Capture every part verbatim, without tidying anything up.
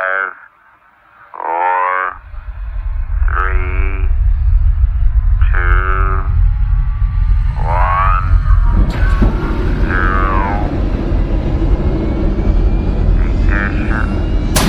Five, four, three, two, one, zero. Ignition.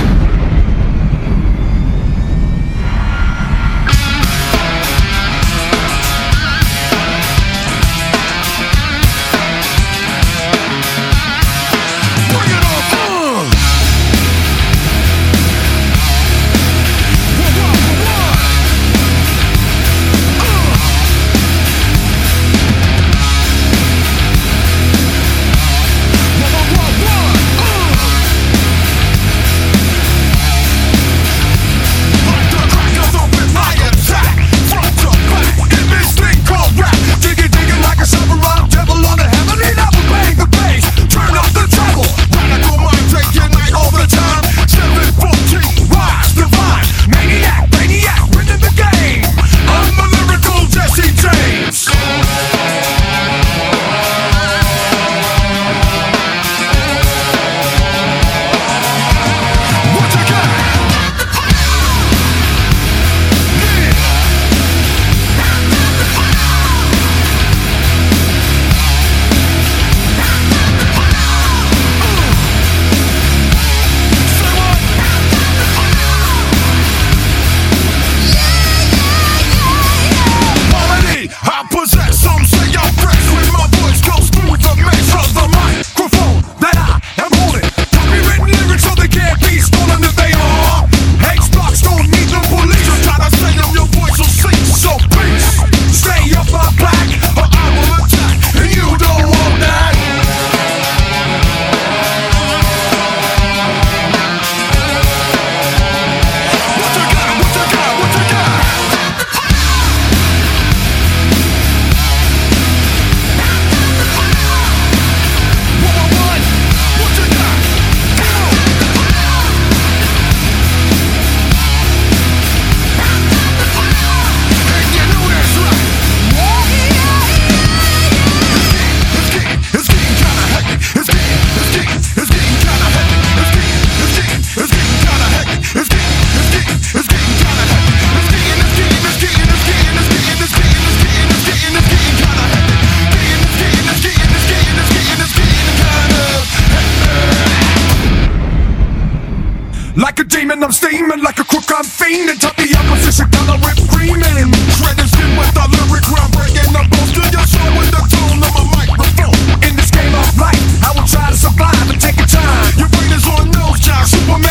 Like a demon, I'm steaming. Like a crook, I'm fiending. Top the opposition, color it creaming. Shredding skin with a lyric, groundbreaking. I'm close to your soul with the tone of a microphone. In this game of life, I will try to survive and take your time. Your brain is on nose job, Superman.